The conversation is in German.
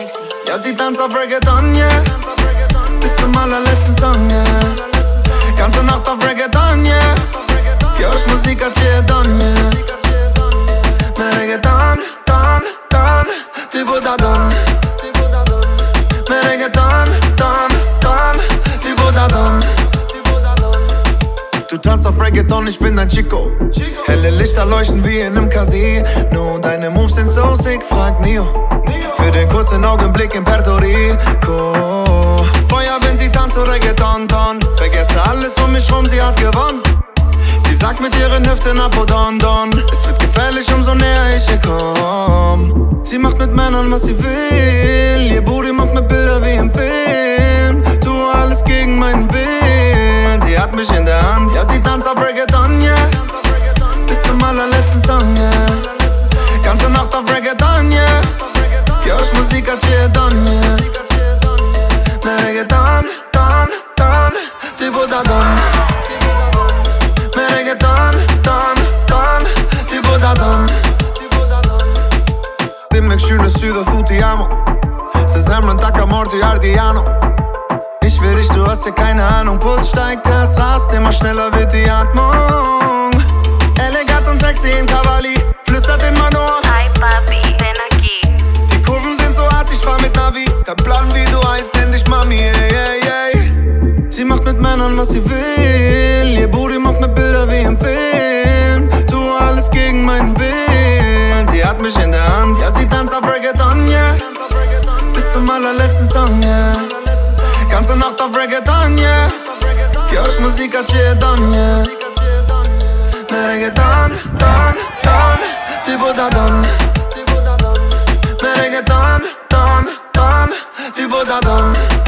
sexy. Ja, sie tanzt auf Reggaeton, yeah. Bis zum allerletzten Song, yeah. Ganze Nacht auf Reggaeton, yeah. Gehörst Musik a Chiedon, yeah. Me Reggaeton, don, don, tipo da don. Me Reggaeton, don, don, tipo da don. Du tanzt auf Reggaeton, ich bin dein Chico. Helle Lichter leuchten wie in nem Casino. Deine Moves sind so sick, frag Neo. Für den kurzen Augenblick in Puerto Rico. Feuer, wenn sie tanzt, so Reggaeton, ton. Vergesse alles um mich rum, sie hat gewonnen. Sie sagt mit ihren Hüften Apodon, don. Es wird gefährlich, umso näher ich ihr komm. Sie macht mit Männern, was sie will. Ihr Booty macht mir Bilder wie im Film. Tu alles gegen meinen Willen. Sie hat mich in der Hand, ja, sie tanzt auf Reggaeton, yeah. Bis zum allerletzten Song, yeah. Ganze Nacht auf Reggaeton, yeah. Gehörst Musik a Chiedon, yeah. Me Reggaeton, don, don, tipo da don. Me Reggaeton, don, don, tipo da don. Dimmek schönes Süder, tu ti amo. Se sembra un Takamorti Ardiano. Ich will dich, du hast ja keine Ahnung. Puls steigt, Herz rast, immer schneller wird die Atmung. Elegant und sexy in Cavalli, flüstert in mein Ohr. Hi papi, ven aquí. Die Kurven sind so hart, ich fahr mit Navi. Kein Plan, wie du heißt, nenn dich Mami, ey, ey, ey. Sie macht mit Männern, was sie will. Ihr Booty macht mir Bilder wie im Film. Tu alles gegen meinen Willen. Sie hat mich in der Hand, ja, sie tanzt auf Reggaeton, yeah. Bis zum allerletzten Song, yeah. Ganze Nacht auf Reggaeton, yeah. Gehörst Musik a Chiedon, yeah. Me Reggaeton, don, don, tipo da don. Me Reggaeton, don, don, tipo da don.